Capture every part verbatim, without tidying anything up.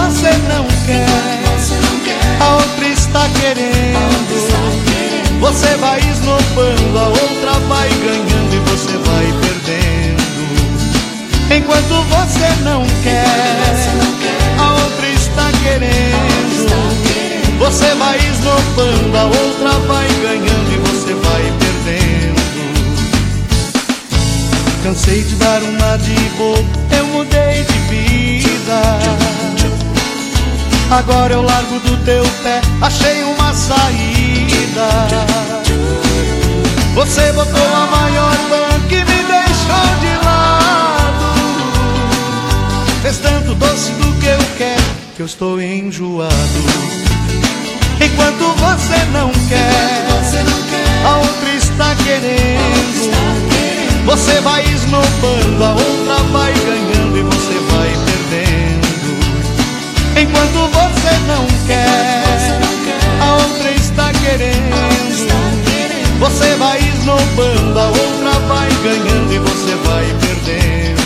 você não quer, a outra está querendo. Você vai esnobando, a outra vai ganhando e você vai perdendo. Enquanto você não quer, a outra está querendo. Você vai esnobando, a outra vai ganhando e você vai perdendo. Cansei de dar uma de bobo, eu mudei de vida. Agora eu largo do teu pé, achei uma saída. Você botou a maior banca e me deixou de lado. Fez tanto doce do que eu quero, que eu estou enjoado. Enquanto você não quer, a outra está querendo. Você vai esnobando, a outra vai ganhando e você vai perdendo. Enquanto você não quer, a outra está querendo. Você vai esnobando, a outra vai ganhando e você vai perdendo.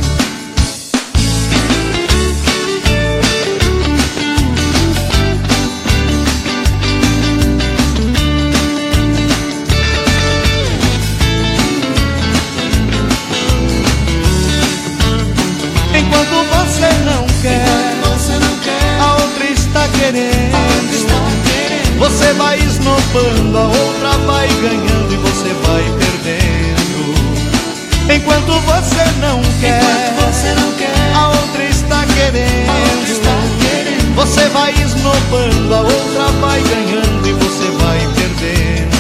Enquanto você não quer, a outra está querendo. Você vai esnobando, a outra vai ganhando e você vai perdendo. Enquanto você não quer, a outra está querendo. Você vai esnobando, a outra vai ganhando e você vai perdendo.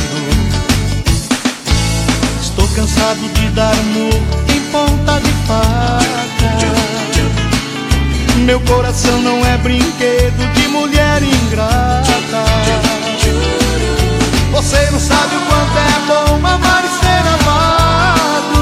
Estou cansado de dar murro em ponta de faca. Meu coração não é brinquedo de mulher ingrata. Você não sabe o quanto é bom amar e ser amado.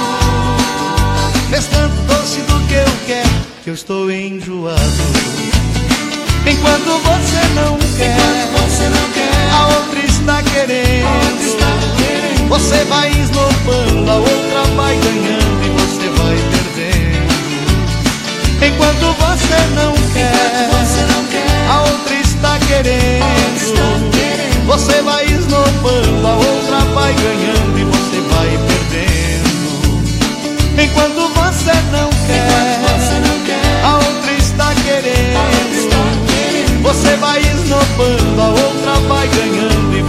Fez tanto doce do que eu quero, que eu estou enjoado. Enquanto você não quer, a outra está querendo. Você vai esnobando, a outra vai ganhando e você vai perdendo. Enquanto você não quer, a outra está querendo. Você vai esnobando, a outra vai ganhando e você vai perdendo. Enquanto você não quer, a outra está querendo. Você vai esnobando, a outra vai ganhando e